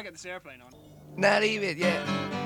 trying to get this airplane on. Not even, yeah.